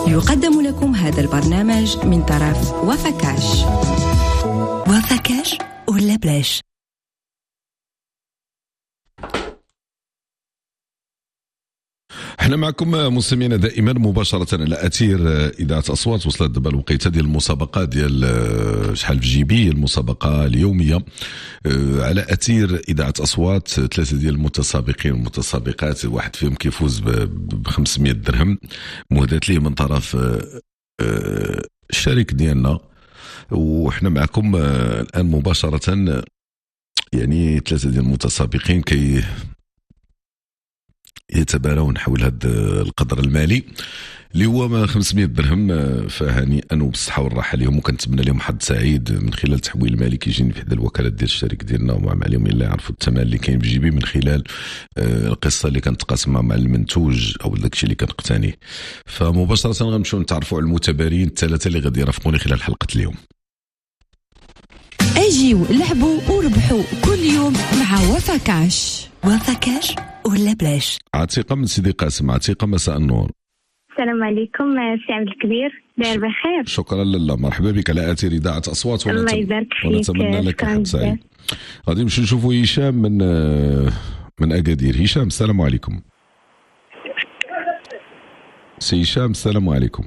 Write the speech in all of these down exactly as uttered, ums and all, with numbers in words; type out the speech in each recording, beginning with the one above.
يقدم لكم هذا البرنامج من طرف وفكاش. وفكاش ولا بلاش؟ احنا معكم مستمعينا دائما مباشره على اثير اذاعه اصوات. وصلت دابا الوقيته ديال المسابقه ديال شحال في جيبي، المسابقه اليوميه على اثير اذاعه اصوات. ثلاثه ديال المتسابقين والمتسابقات، واحد فيهم كيفوز ب خمسمائة درهم مهدات ليه من طرف الشريك ديالنا. وحنا معكم الان مباشره، يعني ثلاثه ديال المتسابقين كي يتباراون حول هذا القدر المالي اللي هو خمسمائة درهم. فهنيئا وبالصحه والراحه لهم، وكنتمنى لهم حظ سعيد من خلال تحويل المالي كيجيني في حدا الوكالات ديال الشريك ديالنا، ومع عليهم الا يعرفوا الثمن اللي كاين في جيبي من خلال القصه اللي كنتقاسمها مع المنتوج او داكشي اللي كنقتنيه. فمباشره غنمشيو نتعرفوا على المتبارين الثلاثه اللي غادي يرافقوني خلال حلقه اليوم. اجيو لعبوا وربحوا كل يوم مع وفكاش. وفكاش ولا بلاش؟ عتيقه من سيدي قاسم. عتيقه مساء النور. السلام عليكم سي عبد الكبير، داير بخير؟ شكرا لله، مرحبا بك على اثير اذاعه اصوات. الله يبارك فيك، ونتمنى لك حظ سعيد. غادي نمشيو نشوفوا هشام من من اكادير. هشام السلام عليكم. سي هشام السلام عليكم.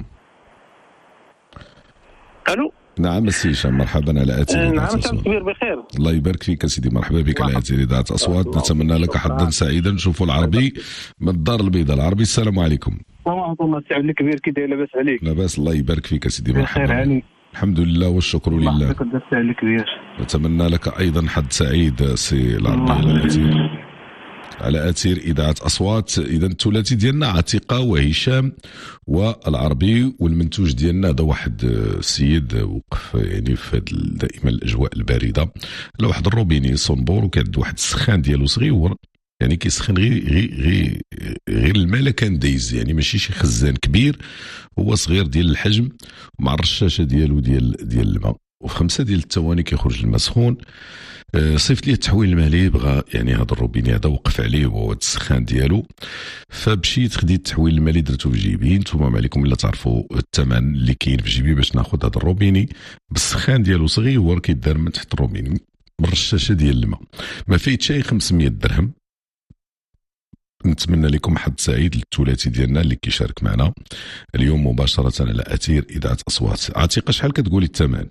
الو. نعم السي هشام، مرحبا على اثير اذاعه اصوات. نعم كبير بخير. الله يبارك فيك سيدي، مرحبا بك على اثير اذاعه اصوات. نتمنى لك حظا سعيدا. نشوفوا العربي من الدار البيضاء. العربي السلام عليكم. ورحمة الله. سي عبد الكبير، كي داير؟ لاباس عليك؟ لاباس الله يبارك فيك سيدي، مرحبا. بخير عليك؟ الحمد لله والشكر لله. الله يقدر سي عبد الكبير. نتمنى لك ايضا حظ سعيد سي العربي على اثير على اثير اذاعه اصوات. اذا الثلاثي ديالنا عتيقه وهشام والعربي، والمنتوج ديالنا هذا واحد السيد وقف يعني في دائما الاجواء البارده على واحد الروبيني صنبور، وكان واحد السخان ديالو صغيور، يعني كيسخن غير غير غير غير الماء لا كان دايز، يعني ماشي شي خزان كبير، هو صغير ديال الحجم مع الرشاشه ديالو ديال ديال الماء، وفي خمسه ديال الثواني كيخرج الماء سخون. صيفط لي التحويل المالي، بغى يعني هذا الروبيني هذا وقف عليه وهو السخان ديالو، فمشيت خديت التحويل المالي درتو في جيبي. نتوما ما عليكم الا تعرفوا الثمن اللي كاين في جيبي باش ناخذ هذا الروبيني بالسخان ديالو صغير كيدار من تحت الروبيني بالرشاشه ديال الماء، ما فايت شي خمسمائة درهم. نتمنى لكم حظ سعيد للثلاثي ديالنا اللي كيشارك معنا اليوم مباشره على اثير اذاعه اصوات. عتيقه شحال كتقولي الثمن؟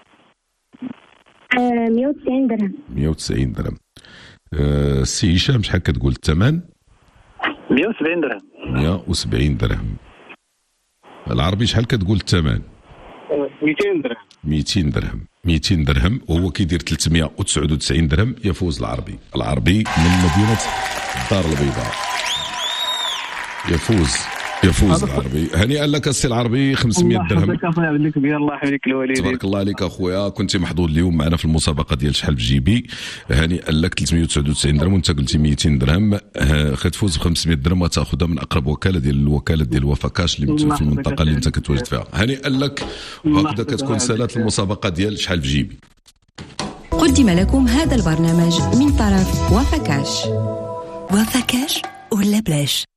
مئة وتسعين درهم. مئة وتسعين درهم. أه سي هشام شحال كتقول الثمن؟ مئة وسبعين درهم. مئة وسبعين درهم. العربي شحال كتقول الثمن؟ مئتين درهم. مئتين درهم. مئتين درهم، وهو كيدير ثلاثمائة وتسعة وتسعين درهم. يفوز العربي. العربي من مدينه الدار البيضاء. يفوز يفوز العربي. هنيئا لك السي العربي، خمسمائة درهم. الله يحفظك الله يحفظك الوالدين. تبارك الله عليك اخويا، كنتي محظوظ اليوم معنا في المسابقه ديال شحال في جيبي. هنيئا لك ثلاثمائة وتسعة وتسعين درهم، وانت قلتي مئتين درهم. غتفوز ب خمسمائة درهم وتاخذها من اقرب وكاله ديال الوكاله ديال وفكاش اللي في المنطقه اللي انت كتواجد فيها. هنيئا لك، وهكذا كتكون سالات المسابقه ديال شحال في جيبي. قدم لكم هذا البرنامج من طرف وفكاش. وفكاش ولا بلاش؟